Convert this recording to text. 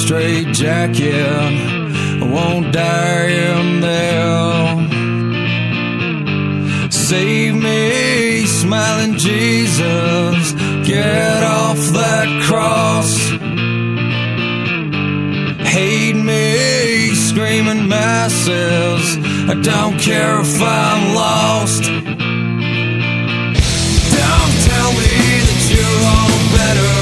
straight jacket, I won't die in there. Save me, smiling Jesus, get off that cross. Hate me, screaming masses, I don't care if I'm lost. Don't tell me that you're all better